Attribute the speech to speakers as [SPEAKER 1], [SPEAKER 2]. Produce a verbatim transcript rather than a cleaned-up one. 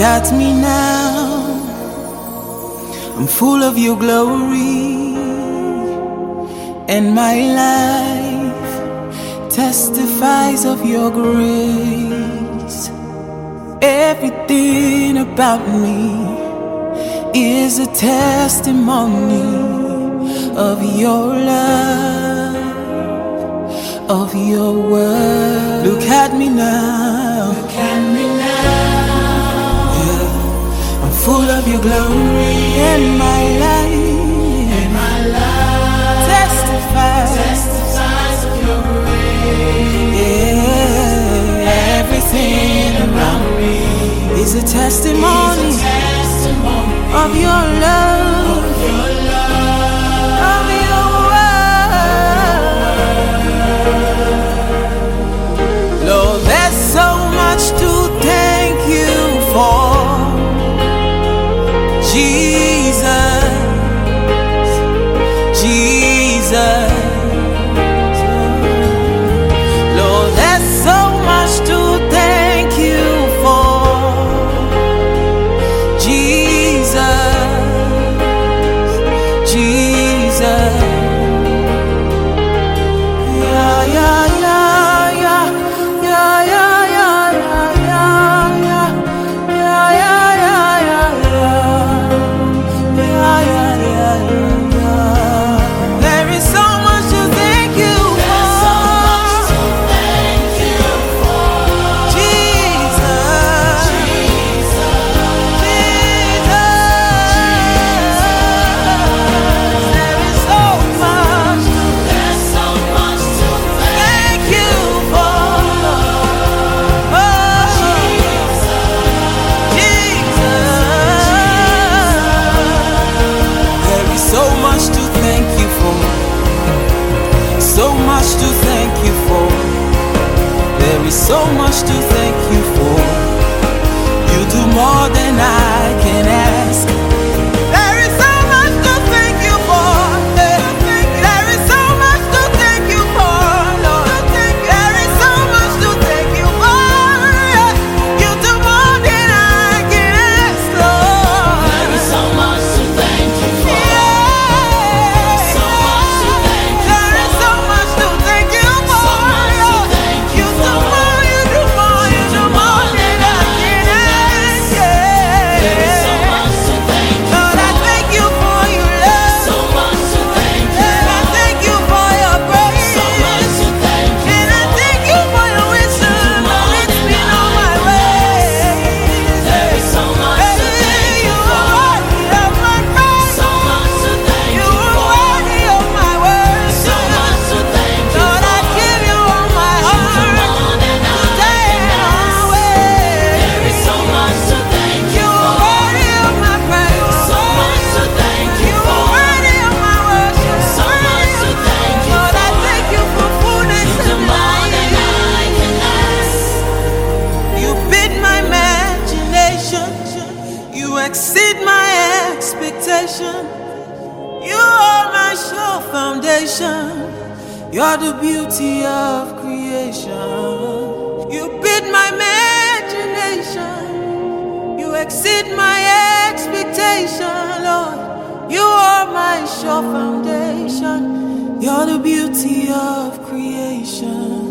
[SPEAKER 1] at me now, I'm full of your glory, and my life testifies of your grace. Everything about me is a testimony of your love, of your word. Look at me now, look at me now. Yeah. I'm full of your glory, and my life, and my life testifies, testifies of your grace. Yeah. Everything around me is a testimony, is a testimony of your love, of your love, of your word. Lord, there's so much to thank you for, Jesus, Jesus. Lord, there's so much to thank you for, Jesus, Jesus. Yeah, yeah, yeah, yeah, yeah, yeah, yeah, yeah, yeah, yeah, yeah, yeah, yeah, yeah, yeah, yeah. There is so much to thank you for, Jesus, Jesus. There is so much, there's so much to thank you for, oh, Jesus, Jesus. There is so much to thank you for, so much to thank you for. There is so much to thank you for. You do more than I can ask. There is so much to thank you for. There is so much to thank you for, Lord. There is so much to thank you for. You do more than I can ask, Lord. There is so much to thank you for. So much to thank you for. There is so much to thank you for. So much to thank you for. You do more, you do more, you do more than I can ask. There is so much to thank you for. Lord, I thank you for your love. So much to thank you for. And I thank you for your grace. So much to thank you for. And I thank you for your wisdom. That leads me on my way. There is so much to thank you for. You are worthy of my praise. So much to thank you for. You are worthy of my worship. So much to thank you for. Lord, I give you all my heart. You do more than I can ask. There is so much to thank you for. You are worthy of my praise. So much to thank you for. You are worthy of my worship. So much to thank you for. Lord, I thank you for fullness of life. You do more than I can ask. You beat my imagination. You exceed my expectation. You are my sure foundation. You're the beauty of creation. You beat my imagination. You exceed my expectation, Lord. You are my sure foundation. You're the beauty of creation.